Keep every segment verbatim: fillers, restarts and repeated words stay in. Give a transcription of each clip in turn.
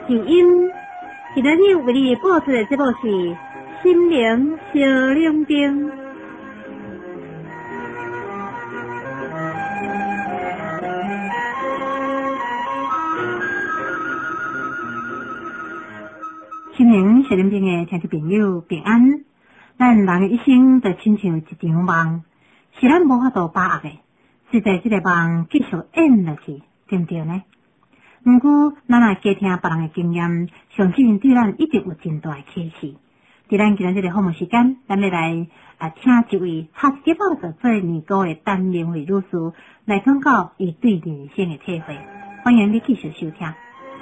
是因。今日你为你播出的节目是《心灵小铃铛》。心灵小铃铛的听众朋友平安，咱人的一生就亲像一场梦，是咱无法度把握的，实在这个梦继续演落去，对不对呢？不过，咱若加听别人的经验，相信对咱一定有真大的启示。在咱今日这个访问时间，咱要来啊请一位哈斯基报社做年糕的陈明慧女士来讲到伊对人生的体会。欢迎你继续收听。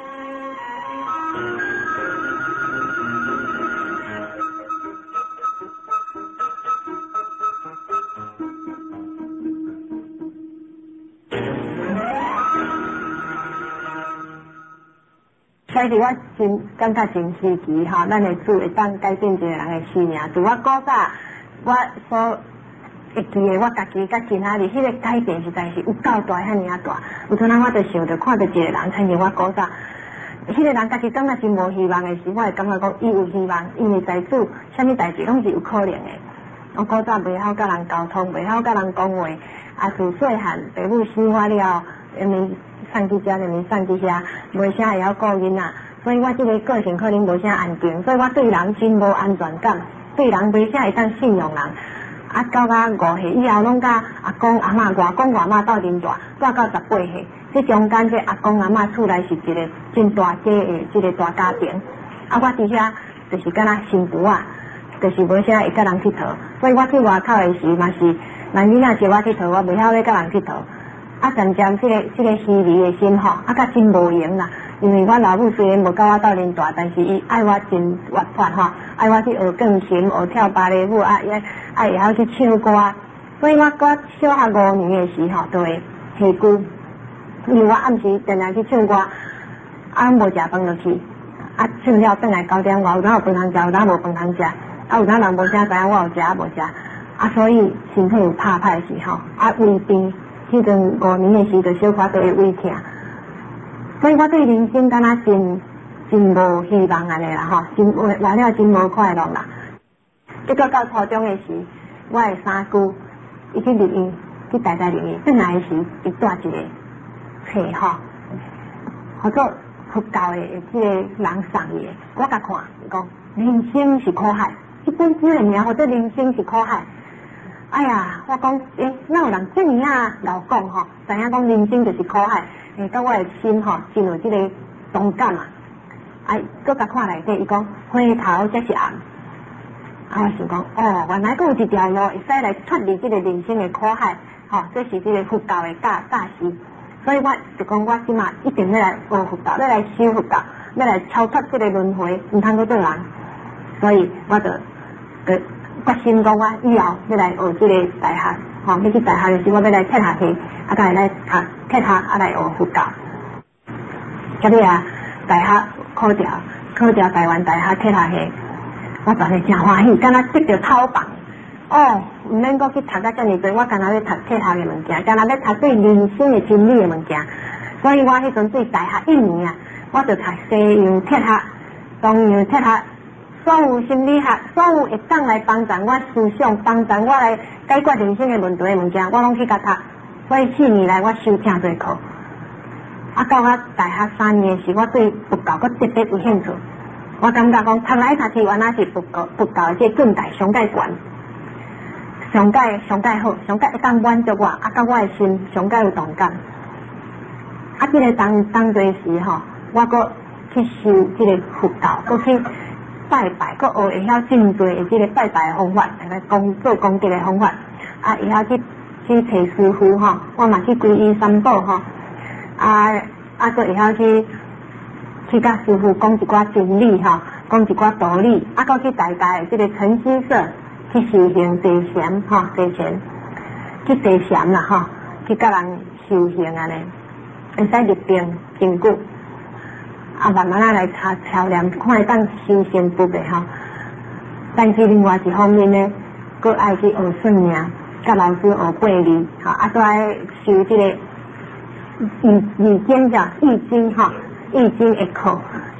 所以我真感觉真稀奇哈，咱的主会当改变一个人的生命。自我古早我所会记的，我家己甲其他的，迄个改变实在是有够大，遐尔啊大。有阵仔我就想着看到一个人，亲像我古早，迄个人家己感觉真无希望的时，我会感觉讲伊有希望，因为在主，啥物代志拢是有可能的。我古早袂晓甲人沟通，袂晓甲人讲话，啊自细汉父母生我了，因为送去遮，因为送去遐，袂啥会晓顾囡仔，所以我这个个性可能无啥安定，所以我对人真无安全感，对人袂啥会当信用人。啊，到到五岁以后，拢甲阿公阿嬷、外公外嬷斗阵大，大到十八岁，这中间这阿公阿嬷厝内是一个真大家的这个大家庭。啊，我伫遐就是敢若新妇啊，就是无啥会甲人佚佗，所以我去外口的时嘛是，人囡仔招我佚佗，我袂晓要甲人佚佗。啊，渐渐这个这个虚伪的心吼，啊，甲真无用啦。因为我老母虽然无甲我斗恁大，但是伊爱我真活泼吼，爱我去学钢琴、学跳芭蕾舞，啊，也爱会晓去唱歌。所以我我小学五年的时候，就会下歌，因为我暗时定定去唱歌，啊，无食饭落去，啊，唱了转来九点外，有哪有饭通食，有哪无饭通食，啊，有哪人无啥知影我有食啊无食，啊，所以身体有拍歹时候，啊，胃病。迄阵五年的时，就小可都会胃疼，所以我对人生敢若真真无希望安尼啦吼，真活了真无快乐啦。结果到初中的时，我的三姑伊去入院，去台大入院，转来的时，伊带一个册吼，叫做佛教的即个人送伊的，我甲看，伊讲人生是苦海，这本书的名或者人生是苦海。哎呀，我讲，诶，哪有人这么啊老讲吼，知影讲人生就是苦海，诶，到我的心吼，真有这个同感啊。哎，搁甲看内底，伊讲回头才是岸。啊，我想讲，哦，原来搁有一条路会使来脱离这个人生的苦海，吼、哦，这是这个佛教的教教示。所以我就讲，我今嘛一定要来学佛教，要来修佛教，要来超脱这个轮回，唔通搁做人。所以我就个。决心讲我以后要来学这个大学，吼、哦，要去大学的时候，我要来契下去，啊，再来读契下，啊来学佛教。今日啊，大学考掉，考掉台湾大学契下去，我当时真欢喜，敢若得到头棒。哦，唔免搁去读到遮尔多，我敢若要读契下的物件，敢若要读对人生的真理的物件。所以我迄阵对大学一年啊，我就读西洋契下、东洋契下。所有心理学，所有会当来帮助我思想、帮助我来解决人生的问题的物件，我拢去甲读。所以四年来我修正多课。啊，到我大学三年的时，我对佛教阁特别有兴趣。我感觉讲读来读去，原来是佛教佛教的这境界上界悬，上界上界好，上界会当满足我，啊，甲我的心上界有同感。啊，这个当当作时吼，我阁去修这个佛教，阁去。拜拜，佮学会晓真侪的即个拜拜的方法，来功做功德的方法，啊，会晓去去找师傅吼，我嘛去皈依三宝吼，啊啊，佮会晓去去甲师傅讲一寡真理吼，讲一寡道理，啊，佮去大家的即个晨曦社去修行坐禅吼，坐禅去坐禅啦吼，去甲人修行安尼，会使入定真久。啊，慢慢啊来查调练，看会当修仙不袂吼。但是另外一方面呢，佮爱去学算命，甲老师学八字，吼，啊，都爱修这个易易经叫易经吼，易经的课，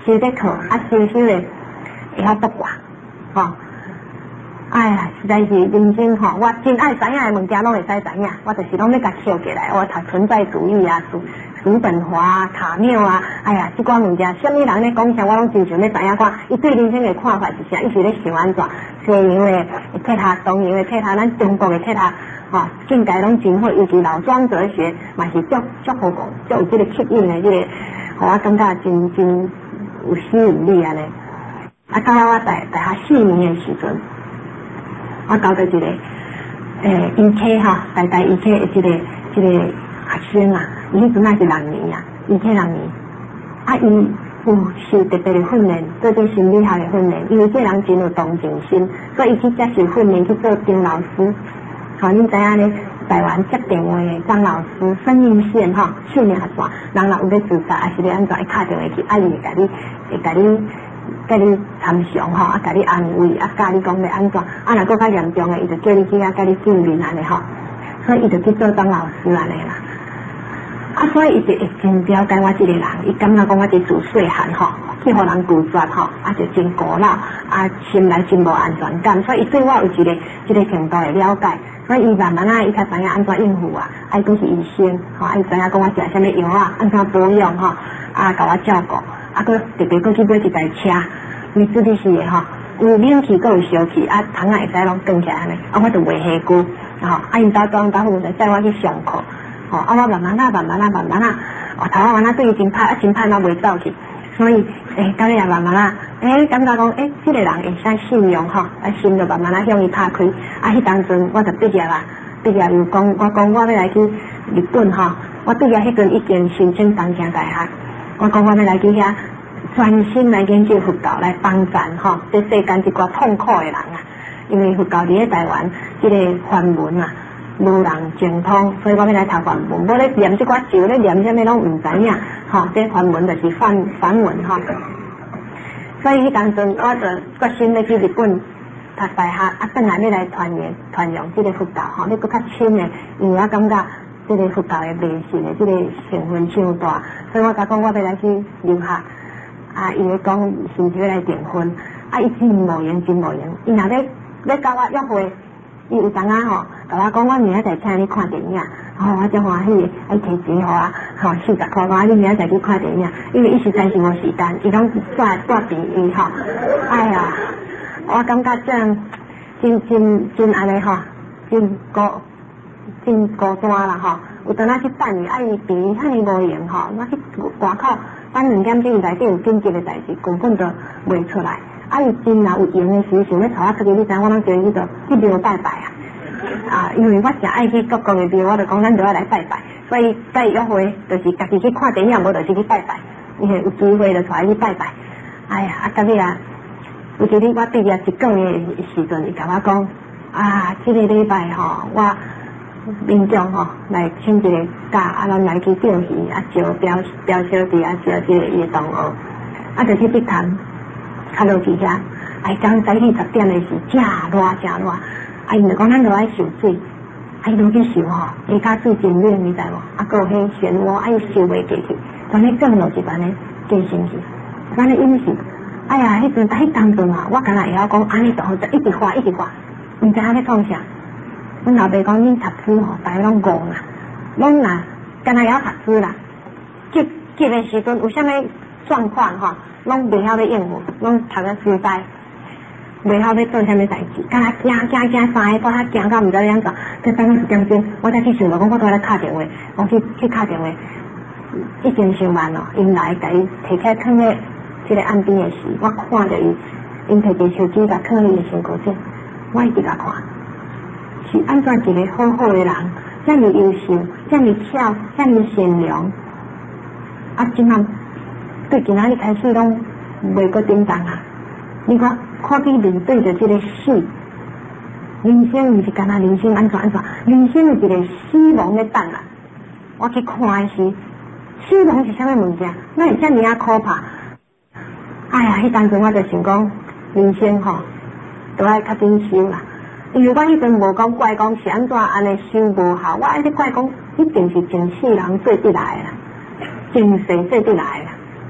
修得课，啊修修咧会晓卜卦，吼。哎呀，实在是人生吼，我真爱知影的物件拢会使知影，我就是拢要甲捡起来。我读存在主义啊，叔叔本华啊，卡缪啊，哎呀，这款物件，什么人咧讲啥，我拢真想要知影看，伊对人生的看法是啥，伊是咧想安怎？西洋的铁塔，东洋的铁塔，咱中国的铁塔，吼、哦，境界拢真好，尤其老庄哲学，嘛是足足好讲，足有这个吸引的这个，互我感觉真真有吸引力安尼。啊，到我大大学四年的时阵。我交到一个诶，医科吼，大大医科的一个一个学生啊，伊迄阵也是人年啊，医科人年，啊，伊有受特别的训练，做做心理学的训练，因为这人真有同情心，所以伊去接受训练去做张老师。吼、哦，恁知影咧，台湾接电话的张老师，生命线吼，去年还算，人若有要自杀，还是咧安怎，伊打电话去，啊，伊会甲你，会甲你。甲你参详吼，啊，甲你安慰，啊，教你讲要安怎，啊，若搁较严重的，伊就叫你去啊，甲你见面安尼吼，所以伊就去做当老师安尼啦。啊，所以伊就会真了解我这个人，伊感觉讲我这自细汉吼，去互人拒绝吼，啊，就真孤老，啊，心内真无安全感，所以伊对我有一个一个程度的了解，所以伊慢慢啊，伊较知影安怎应付啊，啊，伊都是医生，吼，啊，伊知影讲我食啥物药啊，安怎保养吼，啊，甲我照顾。啊，佮特别佮去买一台车，伊自己是的吼，有冷气佮有烧气，啊，窗仔会使拢关起来安尼，啊，我就袂下久，吼，啊，因兜当当附就载我去上课，吼，啊，我慢慢啊，慢慢啊，慢慢啊，哦，头仔慢慢对伊真歹，啊，真歹嘛袂走去，所以，诶，到尾也慢慢啊，诶，感觉讲，诶，这个人会使信用吼，啊，心就慢慢啊向伊拍开，啊，迄当阵我就毕业啦，毕业又讲，我讲我要来去日本吼，我毕业迄阵已经申请东京大学。我讲我要来去遐专心来研究佛教，来帮咱吼，对世间一寡痛苦的人啊。因为佛教伫咧台湾，这个梵文啊，无人精通，所以我要来读梵文。我咧念这寡咒，咧念啥物拢唔知影，吼，这梵文就是梵梵文吼。所以迄当阵我就决心要去日本读大学，啊，转来要来传扬传扬这个佛教吼，要搁较深的，因为我感觉。这个佛教的迷信的，这个成分伤大，所以我甲讲我要来去留学，啊，伊咧讲甚至要来订婚，啊，伊真无闲，真无闲，伊若咧咧甲我约会，伊有当啊吼，甲我讲我明仔载请你看电影，吼、哦，我真欢喜，爱提钱互我，吼四十块，我你明仔载去看电影，因为伊实在是无时间，伊拢带带便伊吼，哎呀，我感觉这样真真真安尼吼，真高。真孤单啦吼，有当啊去等伊，啊伊病伊遐尼无闲吼，我去外口等两点钟内底有紧急的代志，根本就袂出来。啊伊真若有闲的时，想要带我出去，你知我拢叫伊就去庙拜拜啊。啊，因为我真爱去各国的庙，我就讲咱就要来拜拜，所以甲伊约会就是家己去看电影，无就是去拜拜。因为有机会就带去拜拜。哎呀，啊到尾啊，有一日我毕业一个月的时阵，伊甲我讲啊，这个礼拜吼，我。民众吼来请一个假，啊，咱来去钓鱼，啊，招标标小弟，啊，招这个伊的同学，啊，就去碧潭，较落去遐，哎，刚早起十点的时，正热正热，啊，因就讲咱落来受水，啊，伊落去受吼，下骹水真冷，你知无？啊，搁有迄漩涡，啊，伊受袂过去，当咧降落一班咧，加生气，咱咧饮水，哎呀，迄阵迄当阵啊，我敢若会晓讲安尼就好，就一直滑一直滑，毋知影咧创啥。阮老爸讲恁读书吼，大家拢戆啦，拢啦，干那会晓读书啦。急急的时阵有啥物状况吼，拢袂晓要应付，拢读得失败，袂晓要做啥物代志，干那惊惊惊三个半，惊到毋知要安怎。再等一点钟，我再去想到讲，我拄来敲电话，我去去敲电话，已经上万咯，因来甲伊摕起来放咧即个岸边的时，我看着伊，因摕只手机甲放咧伊的身躯顶，我一直甲看。是安怎一个好好的人，这么优秀，这么巧，这么善良，啊，今晚对今仔日开始拢袂阁叮当啊！你看，看去面对着这个死，人生毋是干那人生安怎安怎，人生有一个死亡的等啊！我去看的是，死亡是啥物物件？那会遮尔啊可怕？哎呀，迄当阵我就想讲，人生吼，都爱较珍惜啦。因为我迄阵无讲怪讲是安怎安尼修无好，我爱咧怪讲一定是前世人做得来啦，前世做得来啦。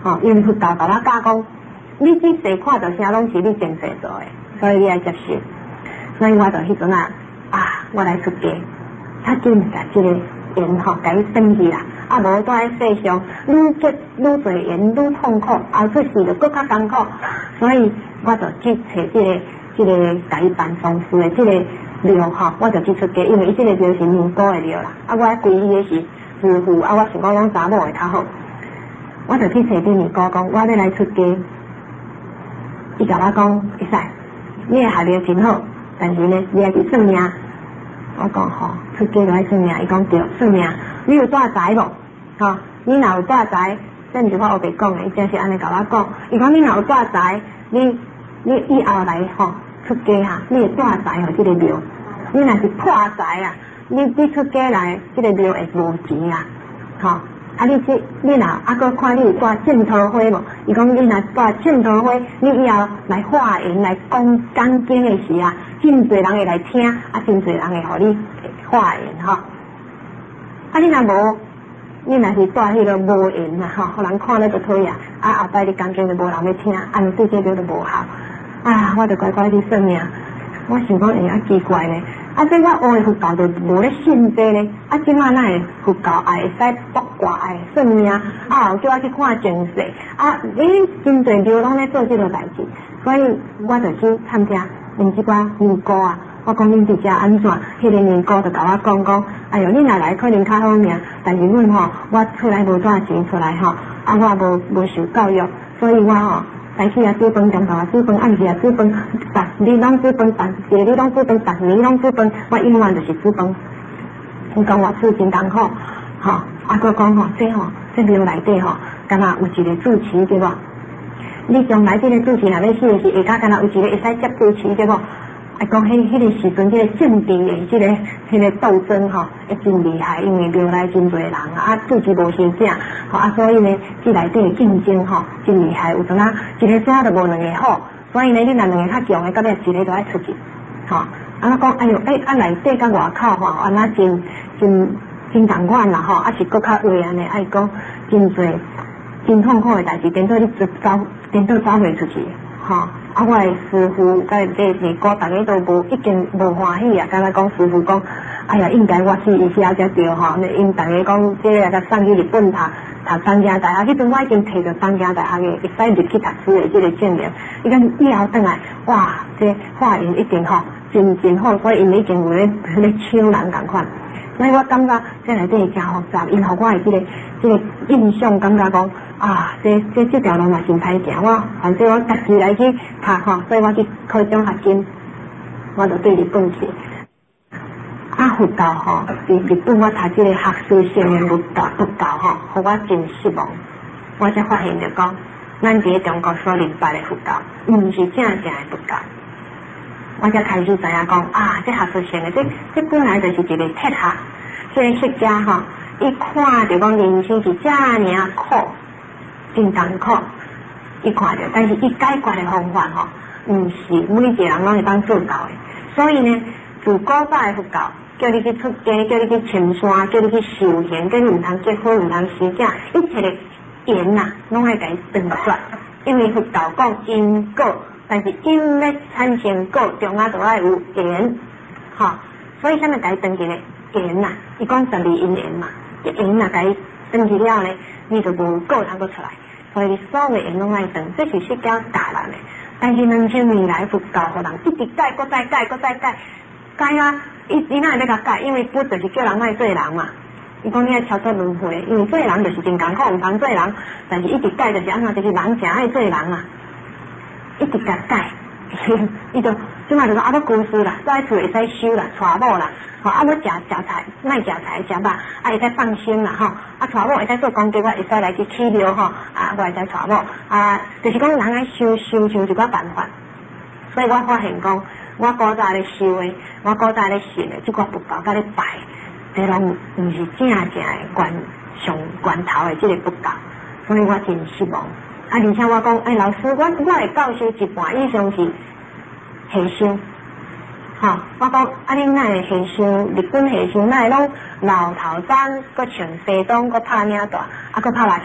吼，因为佛教甲我教讲，你即世看到啥拢是你前世做的，所以你要接受。所以我就迄阵啊，啊，我来出家，较紧甲即个缘吼，甲伊断去啦。啊，无在世上愈结愈侪缘，愈痛苦，后出世就搁较艰苦。所以我就去找即个即个甲伊办丧事的即个庙吼，我就去出家，因为伊即个庙是尼姑的庙啦。啊，我皈依的是师父，啊，我想讲讲查某会较好。我就去找啲尼姑讲，我要来出家。伊甲我讲，会使，你的学历真好，但是呢，你要去算命。我讲吼，出家就爱算命。伊讲对，算命。你有大财无？吼，你若有大财，这毋是我后白讲的，伊真是安尼甲我讲。伊讲你若有大财，你你以后来吼出家哈，你会大财吼，这个庙。你若是破财啊，你你出家来，这个庙会无钱啊，吼。啊！你这你若啊个看你有带正桃花无？伊讲你若带正桃花，你以后来化缘来讲讲经的时啊，真侪人会来听，啊，真侪人会互你化缘吼。啊，你若无，你若是带迄个无缘啊，吼，互人看了就讨厌，啊，后摆你讲经就无人要听，啊，对这个就无效。啊，我就乖乖去算命。我想讲，哎，啊奇怪呢。啊！所以我学的佛教就无咧信这咧，啊！即马那个佛教也会使卜卦，会算命，啊！叫我去看前世，啊！诶，真侪庙拢咧做这个代志，所以我就去参加因即寡尼姑啊。我讲恁伫遮安怎？迄个尼姑就甲我讲讲，哎哟，恁若来可能较好命，但是阮吼，我出来无多钱出来吼，啊，我无无受教育，所以我吼。早起啊煮饭，中昼啊煮饭，暗时啊煮饭，逐日拢煮饭，逐日拢煮饭，逐年拢煮饭，我永远就是煮饭。伊讲我煮真艰苦，吼，啊，佮讲吼，这吼，这庙内底吼，敢若有一个主持对无？你将来这个主持若要死的是下骹，敢若有一个会使接主持对无？啊，讲迄迄个时阵，迄个政治的迄个迄个斗争吼，会真厉害，因为庙内真侪人啊，主持无成正，吼啊，所以呢，这内底的竞争吼真厉害，有阵啊一个抓都无两个好，所以呢，你若两个较强的，到尾一个都爱出去，吼。啊，我讲，哎哟，哎，啊内底甲外口吼，安那真真真同款啦吼，啊是搁较坏安尼，爱讲真侪真痛苦的代志，颠倒你走颠倒走袂出去，吼。啊，我的师父甲这尼姑，大家都无已经无欢喜啊！敢若讲师父讲，哎呀，应该我死伊下才对吼。因大家讲这个甲送去日本读读东京大学，迄阵我已经摕到东京大学的会使入去读书的这个证明。伊讲以后转来，哇，这化缘一定吼真真好，所以因已经有咧咧抢人共款。所以我感觉这内底真复杂，因互我的这个这个印象感觉讲啊，这这这条路嘛真歹行。我反正我家己来去读吼，所以我去考奖学金，我就对日本去。啊，佛教吼，伫日本我读这个学术性的佛教佛教吼，互我真失望。我才发现着讲，咱伫中国所明白的佛教，毋是正正的佛教。我才开始知影讲啊，这学术性的，这这本来就是一个铁学，这个释迦吼，伊看着讲人生是这尔苦，真艰苦，伊看着，但是伊解决的方法吼，毋是每一个人拢会当做到的。所以呢，自古早的佛教，叫你去出家，叫你去深山，叫你去修行，叫你毋通结婚，毋通生囝，一切的缘呐，拢爱甲伊断绝，因为佛教讲因果。但是因要产生果，中啊都爱有缘，吼，所以啥物甲伊断去咧缘呐？伊讲十二因缘嘛，这缘呐甲伊断去了呢，你就无果通个出来，所以所有的缘拢爱断，这是释迦教人的。但是两千年来佛教互人一直改，搁再改，搁再改，改啊！伊伊哪会要甲改？因为不就是叫人爱做人嘛。伊讲你要超脱轮回，因为做人就是真艰苦，毋通做人，但是一直改就是安怎，就是人诚爱做人啊。一直甲改，伊就即摆就讲啊，要居士啦，在厝会使修啦，娶某啦，吼啊，要食食菜，卖食菜食肉，啊会使放生啦，吼啊娶某会使做公鸡，我会使来去起庙吼，啊我会使娶某，啊就是讲人爱修修修一寡办法，所以我发现讲，我古早咧修的，我古早咧信的，即寡佛教甲咧拜，这拢毋是正正的源上源头的即个佛教，所以我真失望。啊！而且我讲，哎，老师，我我会教授一半以上是和尚，吼、哦，我讲，啊，恁哪会和尚？日本和尚哪会拢老头仔，搁穿西装，搁拍领带，啊，搁拍麻将，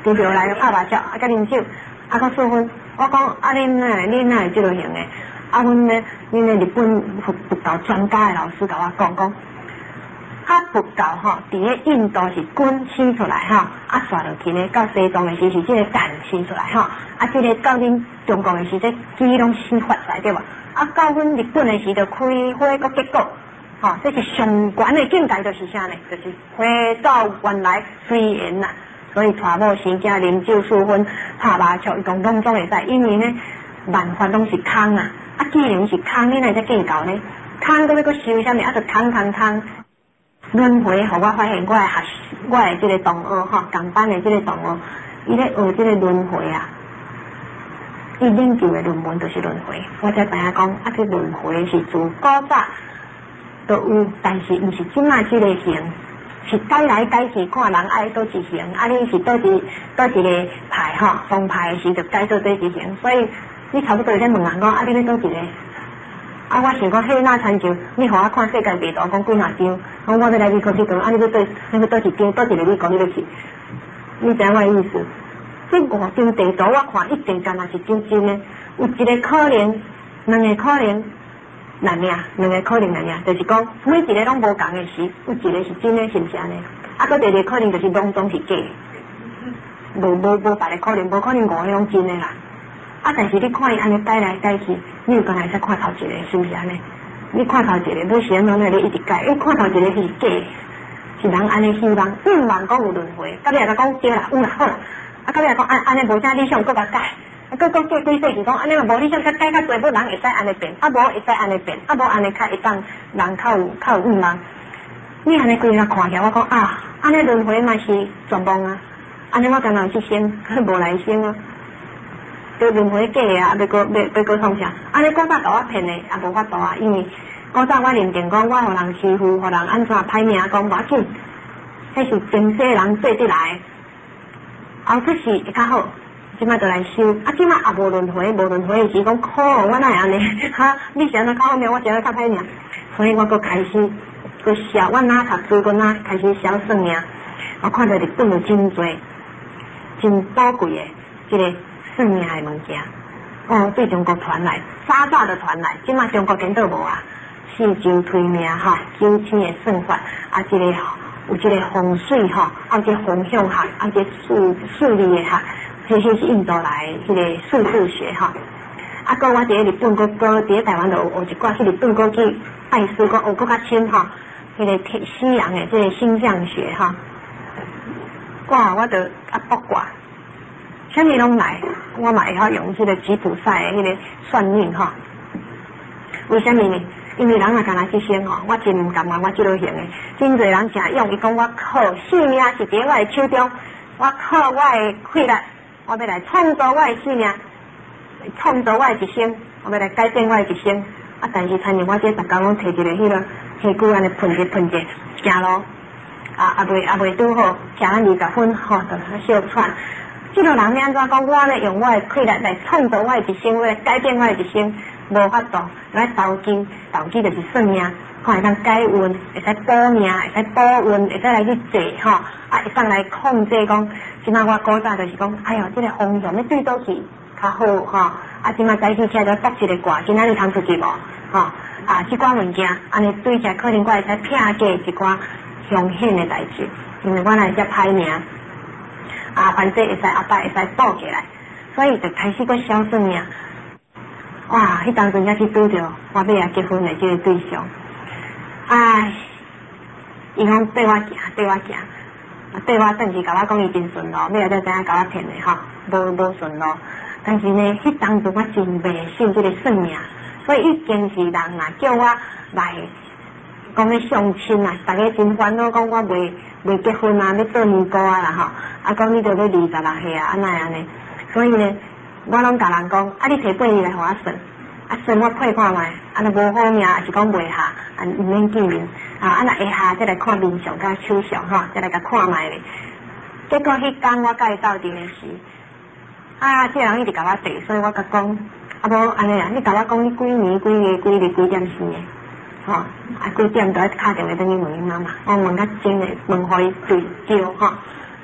就就来拍麻将，啊，甲啉酒，啊，甲数分。我讲啊，恁哪会恁哪会即落型诶？啊，阮咧，恁咧日本佛佛教专家诶老师甲我讲讲，啊，佛教吼，伫咧印度是根生出来吼，啊，刷落去咧，到西藏诶时是即个干生出来吼，啊，即个到恁中国诶时即基拢生发出来对无？啊，到阮日本诶时就开花个结果。哦，这是上悬的境界，就是啥呢？就是回到原来随缘啦。所以娶某生囝、啉酒、数分、拍麻将，伊讲拢总会使，因为呢万法拢是空啊。啊，既然是空，你哪会计较呢？空到要搁修啥物？啊，就空空空轮回，互我发现我的学，我的这个同学吼，同班的这个同学，伊咧学这个轮回啊。伊研究的论文就是轮回，我才知影讲，啊，这轮回是自古早。都有，但是毋是即卖即个型，是改来改去，看人爱倒一型，啊，你是倒一倒一个派吼，风派的时就改做这一型，所以你差不多在问人讲，啊，你咧倒一个？啊，我想讲，迄那参照，你互我看世界地图，讲几若张，讲我要来美国去倒，啊，你要倒，你要倒一张，倒一个美国你要去，你知影我的意思？这五张地图我看一定干若是真真的，有一个可能，两个可能。难命，两个可能难命，就是讲每一个拢无共的时，有一个是真的，是毋是安尼？啊，搁第二个可能就是拢总是假，无无无别的可能，无可能五个拢真的啦。啊，但是你看伊安尼改来改去，你有可能会使看头一个，是毋是安尼？你看头一个，每时拢在咧一直改，你看头一个是假，是人安尼希望，希望讲有轮回，到尾来讲对啦，有啦好啦，啊，到尾来讲安安尼无啥理想，搁甲改。佮讲过几岁是讲安尼嘛，无你想甲改较侪，要人会使安尼变，啊无会使安尼变，啊无安尼较会当人较有较有欲望。你安尼规个看起来，我讲啊，安尼轮回嘛是全忘啊，安尼我干若去生，无来生啊，对轮回假的啊，要搁要要搁创啥？安尼古早甲我骗的，也无法度啊，因为古早我认定讲我互人欺负，互人安怎歹命，讲无要紧，迄是前世人做得来，后出世会较好。即摆就来修，啊！即摆也无轮回，无轮回的时讲可我哪会安尼？哈！你是安怎较好命，我是安怎较歹命，所以我搁开始搁写，我哪读书，我哪开始写算命。我看到日本有真侪真宝贵的即个算命的物件，哦，对中国传来，早早就传来，即摆中国见到无啊？四周推命哈，九天的算法，啊，即个有即个风水哈，啊，即个风向学，啊，即个数数理的学。这些是印度来迄个数字学哈，啊，搁我伫咧日本，搁搁伫咧台湾就学一寡去日本，搁去拜师，搁学搁较深哈，迄个西洋的这个星象学哈，哇，我就啊卜卦，啥物拢来，我嘛会晓用迄个吉普赛的迄个算命哈。为什么呢？因为人也干那去生吼，我真毋甘愿我即落型的，真侪人诚用，伊讲我靠，性命是伫我的手中，我靠我的气力。我要来创造我的生命，创造我的一生，我要来改变我的一生。啊，但是参照我这逐工拢摕一个迄个黑骨安尼喷者喷者行路，啊也袂也袂拄好，食咱二十分吼，就小喘。这个人要安怎讲？我咧用我的气力来创造我的一生，我来改变我的一生，无法度。来投机，投机就是算命，看会当改运，会使保命，会使保运，会使来去坐吼，啊会当来控制讲。即摆我古早就是讲，哎哟，这个方向要对倒去较好吼，啊，即摆早起起来就卜一个卦，今仔日通出去无吼，啊，即寡物件安尼对起来，可能我会使撇过一寡凶险的代志，因为我来只歹命，啊，反正会使后摆会使补起来，所以就开始搁小算命。哇，迄当阵才去拄着我要来结婚的这个对象，唉，伊讲缀我行，缀我行。对我等时甲我讲伊真顺路，尾仔才知影甲我骗的吼，无无顺路。但是呢，迄当阵我真迷信这个算命，所以已经是人啊叫我来讲咧相亲啊，大家真烦恼讲我未未结婚啊，要做年糕啊啦吼，啊讲你都要二十六岁啊，安那安尼。所以呢，我拢甲人讲，啊你摕八字来互我算。啊，算我配看卖，啊，若无好命，也是讲袂下，啊，毋免见面，啊，啊，若会下，再来看面相甲手相吼，再来甲看卖咧。结果迄天我甲伊斗阵诶时，啊，这个人一直甲我缀，所以我甲讲，啊无安尼啊，你甲我讲你几年几月几日几点生诶，吼，啊几点都要敲电话等于问伊妈妈，我问较真诶，问互伊对招吼，哦，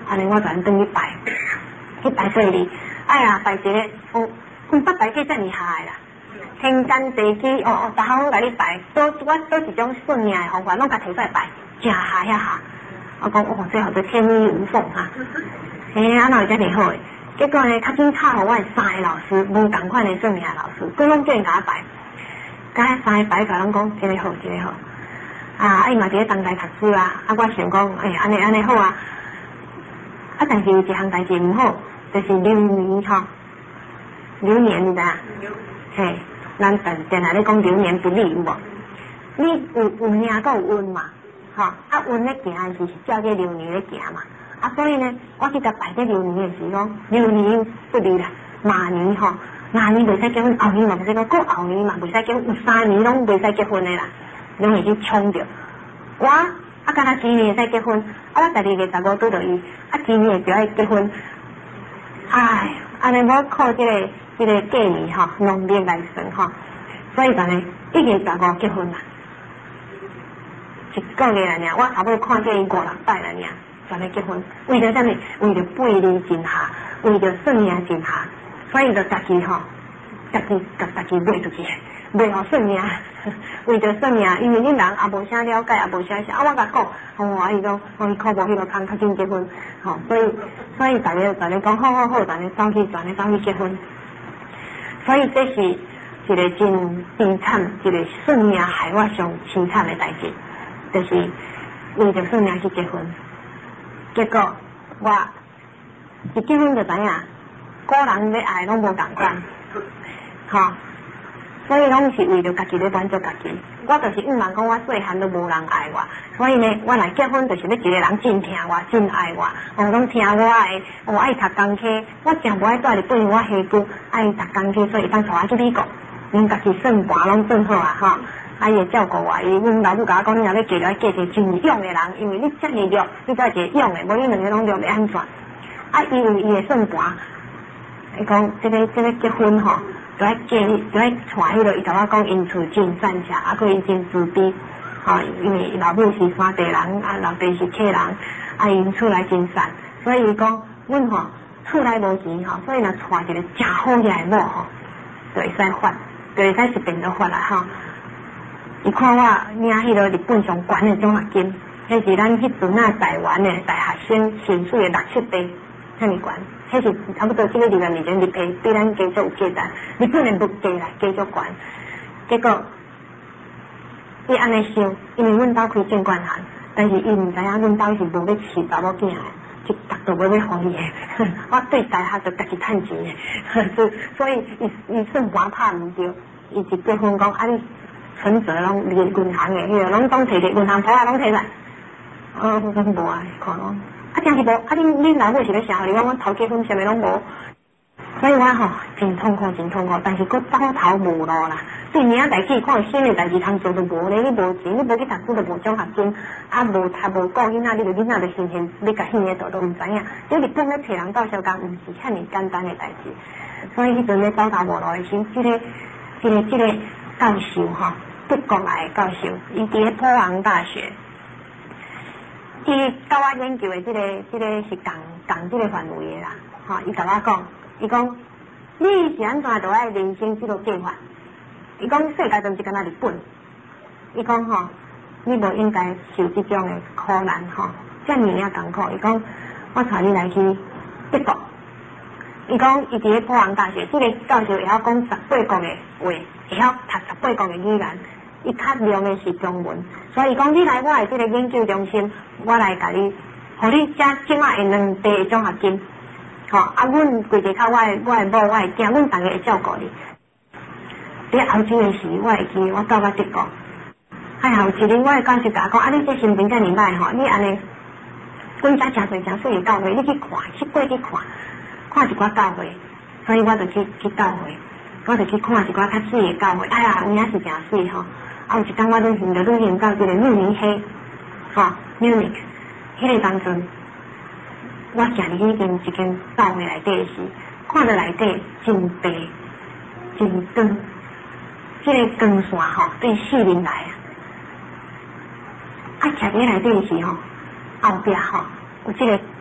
安尼我就转去拜，去拜过哩。哎呀，拜一个，我我捌拜过遮尔下的啦。天干地支，哦哦，逐项拢甲你拜，都我都一种顺命的方法，拢甲摕出来拜，真下遐下。我讲哦，最好是天衣无缝哈。嘿，安怎会遮尔好诶？结果呢，较紧吵互我三个老师，无同款的算命的老师，佮拢叫因甲我拜。甲三个拜甲拢讲，一个好，一个好。啊，伊嘛伫咧当代读书啊，啊，我想讲，哎，安尼安尼好啊。啊，但是有一项代志毋好，就是流年吼，流年你知影？嘿，咱定定来咧讲流年不利有无？你有有命佮有运嘛，吼，啊运咧行是照这流年咧行嘛，啊所以呢，我去甲拜这流年的时讲，流年不利啦，马年吼，马年袂使结婚，后年嘛袂使结婚，过后年嘛袂使结婚，有三年拢袂使结婚的啦，拢会去冲着。我啊，敢若今年会使结婚，啊我十二月十五拄到伊，啊今年就爱结婚，唉，安尼我靠这个。这个过年吼，农历来算吼，所以就呢，一月十五结婚啦，一个月啦尔，我差不多看这伊五六摆啦尔，就来结婚。为着啥物？为着背离真下，为着算命真下，所以就家己吼，家己甲家己卖出去，卖互算命。为着算命，因为恁人也无啥了解，也无啥啥，啊，我甲讲，哦，伊讲，哦，伊靠无迄个空，较紧结婚，吼，所以所以大家大家讲好好好，大家走去，大家走去结婚。所以这是一个真悲惨，一个算命害我上凄惨的代志，就是为着算命去结婚，结果我一结婚就知影，个人要爱拢无同款，吼、哦，所以拢是为着家己咧满足家己。我就是毋茫讲我细汉都无人爱我，所以呢，我来结婚就是要一个人真听我，真爱我，哦，拢听我的，我爱读工科，我真无爱住日本，我下久爱读工科，所以当带我去美国，因家己算盘拢算好啊，吼，啊伊会照顾我，伊阮老母甲我讲，你若要嫁来嫁一个真勇的人，因为你遮尔弱，你再一个勇的，无你两个拢弱要安怎？啊，因为伊会算盘，伊讲这个这个结婚吼。就爱建议，就爱带迄个，伊甲我讲，因厝真善巧，啊，佮伊真自卑，吼、哦，因为老母是山地人，啊，老爸是客人，啊，因厝内真善，所以伊讲，阮吼厝内无钱吼，所以若带一个真好个的某吼，就会使发，就会使一边就发啦吼。伊看我领迄个日本上悬的奖学金，迄是咱迄阵啊台湾的大学生薪水的六七倍，遐尼悬。迄是差不多这个二万二千日币，比咱加足有价值。日本人不加啦，加足悬。结果伊安尼想，因为阮兜开证券行，但是伊毋知影阮兜是无要饲查某囝的，一逐都无要互伊的。我对大学就家己趁钱的，所以伊伊算盘拍毋着，伊一结婚讲啊你存折拢连银行的迄个拢总摕着银行卡啊拢摕来，哦我讲无啊，看咯。啊，真是无，啊，恁恁老母是咧啥？你讲我头结婚啥物拢无，所以我吼真痛苦，真痛苦，但是佫走头无路啦。对明仔代志，看有新的代志通做都无咧，你无钱，你无去读书，都无奖学金，啊无读无顾囡仔，你就囡仔就心情要甲兴的度都毋知影。这日本咧摕人到小工，毋是遐尼简单的代志，所以迄阵咧走头无路的时候，即、这个、即、这个、即、这个教授吼，德国来的教授，伊伫咧普昂大学。伊甲我研究的即、这个、即、这个是共共即个范围的啦，吼、哦！伊甲我讲，伊讲你是安怎着爱人生即个计划？伊讲世界就是敢若日本，伊讲吼，你无应该受即种的苦难吼，遮尔啊艰苦。伊讲我带你来去德国，伊讲伊伫咧普昂大学，即、这个教授会晓讲十八国的话，会晓读十八国的语言。伊较用的是中文，所以讲你来我的这个研究中心，我来甲你，互你遮即马会两倍的奖学金，吼、哦、啊，阮规家口我的我的某我的囝，阮逐个会照顾你。伫后洲的时，我会记我到到德国，哎后一日我的教授甲我讲，啊你这心情遮尔歹吼，你安尼，阮遮诚侪诚水的教会，你去看，去过去看，看一寡教会，所以我就去去教会。我就去看一寡较水的教会，哎呀，有影是诚水吼。啊，有一天我旅行就旅行到这个慕尼黑，吼 ，Munich， 迄个当阵，我行入去间一间教会内底时，看到内底真白、真光，这个光线吼对四面来啊。啊，徛伫内底时吼，后壁吼有这个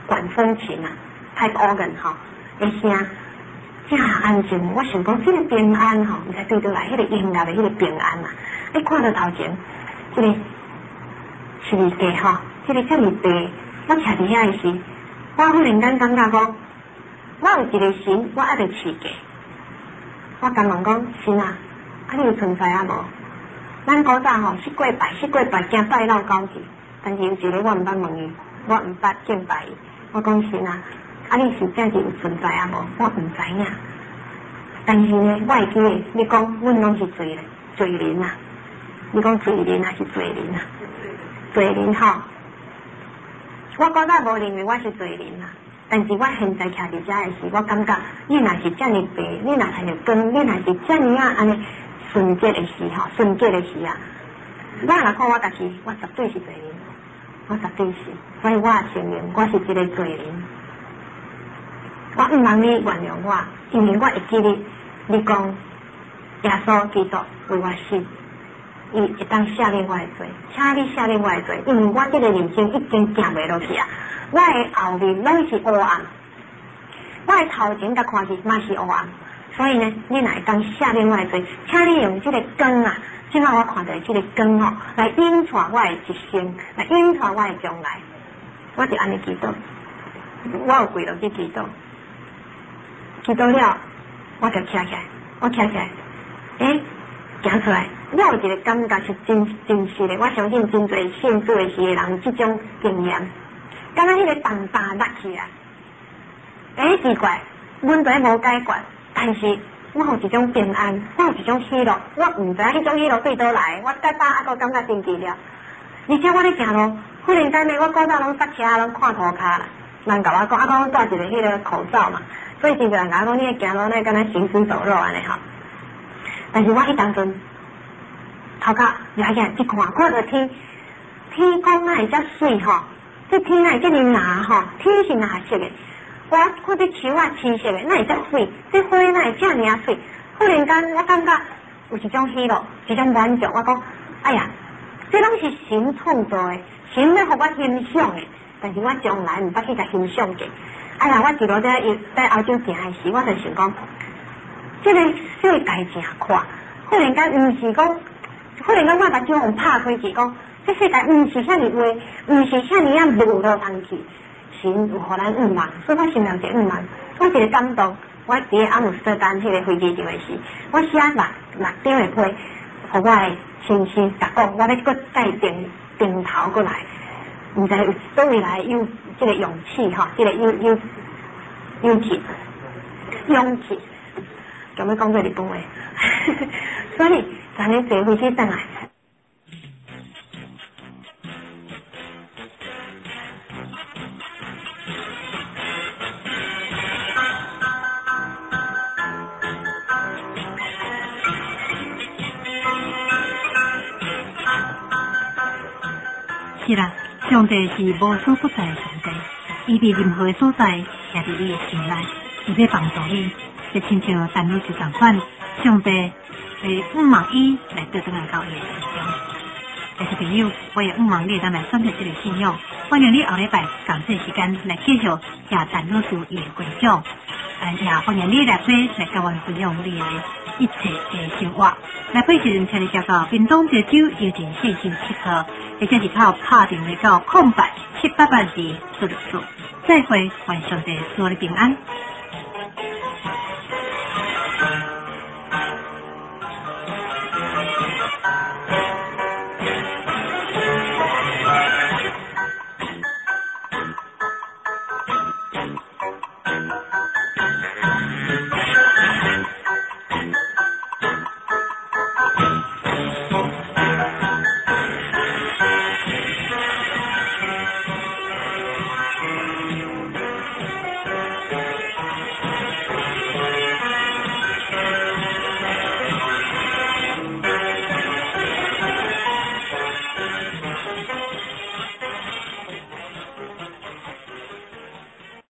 管风琴啊，太高人吼，的声真安静。我想讲，这个平安吼，毋知对倒来，迄个音乐的迄个平安啊。你看到头前，这个十字架吼，这个这么大，我徛伫遐的时，我忽然间感觉讲，我有一个神，我爱着饲家。我敢问讲，神啊，啊你有存在啊无？咱古早吼，识过拜，识过拜，惊拜老狗去。但是有一个我毋捌问伊，我毋捌敬拜伊。我讲神啊，啊你是真是有存在啊无？我毋知影。但是呢，我会记得你讲，阮拢是罪罪人啊。你讲罪人还是罪人啊？罪人吼，我古早无认为我是罪人啊。但是我现在徛伫遮的时，我感觉你若是遮尔白，你若还着光，你若是遮尔啊安尼纯洁的时吼，纯洁的时啊，我若看我家己，我绝对是罪人，我绝对是，所以我也承认我是一个罪人。我毋茫你原谅我，因为我会记得你讲耶稣基督为我死，伊会当赦免我的罪，请你赦免我的罪，因为我这个人生已经行袂落去啊。我的后面拢是黑暗，我的头前甲看去嘛是黑暗，所以呢，你若会当赦免我的罪，请你用这个光啊，即摆我看到这个光吼，来引带我的一生，来引带我的将来，我就安尼祈祷，我有跪落去祈祷，祈祷了，我就站起来，我站起来，诶，行出来，我有一个感觉是真真实的，我相信真侪信主的时的人有这种经验。敢若迄个重担落去啊！诶，奇怪，问题无解决，但是我有一种平安，我有一种喜乐，我毋知影迄种喜乐对倒来，我甲早还阁感觉真奇了。而且我咧行路，忽然间呢，我古早拢塞车，拢看涂骹，人甲我讲，啊，讲我戴一个迄个口罩嘛，所以真侪人甲我讲，你咧行路咧，敢若行尸走肉安尼吼。但是我迄当阵头壳掠起来一看，看到天，天空哪会遮水吼？这天哪会这么蓝吼，天是蓝色的，我看这树啊青色的，哪会遮水？这花哪会这么水？忽然间我感觉有一种喜乐，一种满足。我讲，哎呀，这拢是神创造的，神要互我欣赏的，但是我从来毋捌去甲欣赏过。哎呀，我一路在在澳洲行的时，我就想讲，这个世界真宽，忽然间毋是讲，忽然间我把眼睛拍开去讲。这世界毋是遐尼话，毋是遐尼啊无落通去，神有互咱毋茫，所以我心内一毋茫，我一个感动。我伫个阿姆斯特丹迄个飞机场的时，我写六六张的批，互我的先生甲讲，我要搁再定定头过来，毋知有倒位来有这个勇气吼，这个勇勇勇气勇气，咁要讲做日本话，所以咱咧坐飞机上来。 是啦，上帝是无所不在的上帝，伊伫任何所在，也伫你的心内，伊要帮助你。就亲像但女士同款，上帝会毋望伊来倒转来到伊的心中。但是朋友，我也毋望你当来选择这个信仰。欢迎你后礼拜同这时间来继续听但女士伊的分享，也欢迎你来配来甲阮分享你的一切的生活。来配时阵，请你交到屏东潮州邮政线上七号，或者是靠拍电话到空八七八八二四六四。再会，愿上帝祝你平安。